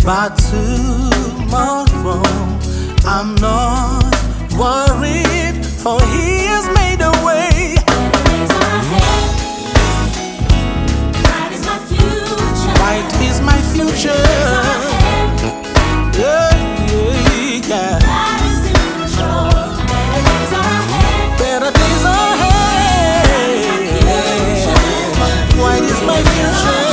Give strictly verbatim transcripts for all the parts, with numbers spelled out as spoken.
But tomorrow I'm not worried, for He has made a way. Bright is my future. Bright is my future. Yeah, yeah, yeah. God is in control. Better days are ahead. Better days ahead. White is my future.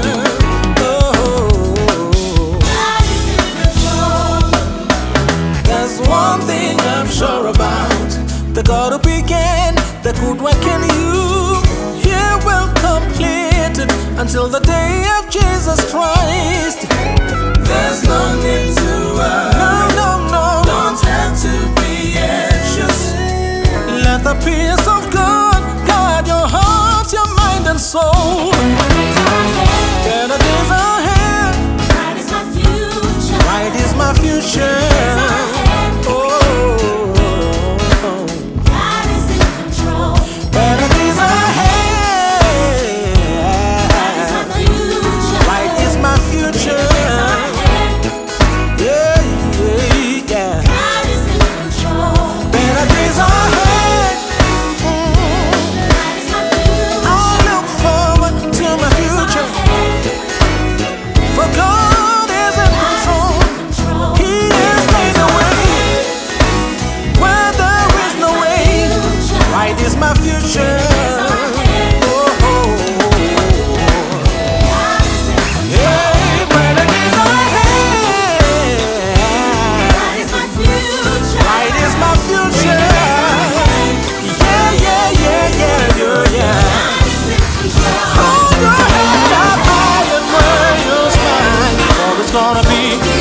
One thing I'm sure about, the God who began the good work in you, He will complete it until the day of Jesus Christ. There's no need to worry. No, no, no. Don't have to be anxious. Let the peace of God guide your heart, your mind and soul. Better days ahead. Bright is my future. Bright is my future. My future. Oh, oh, oh. Hey, brighter days ahead. Bright is my future. Bright is my future. Yeah, yeah, yeah, yeah, yeah, yeah. Hold your head up high and wear your smile, for it's gonna be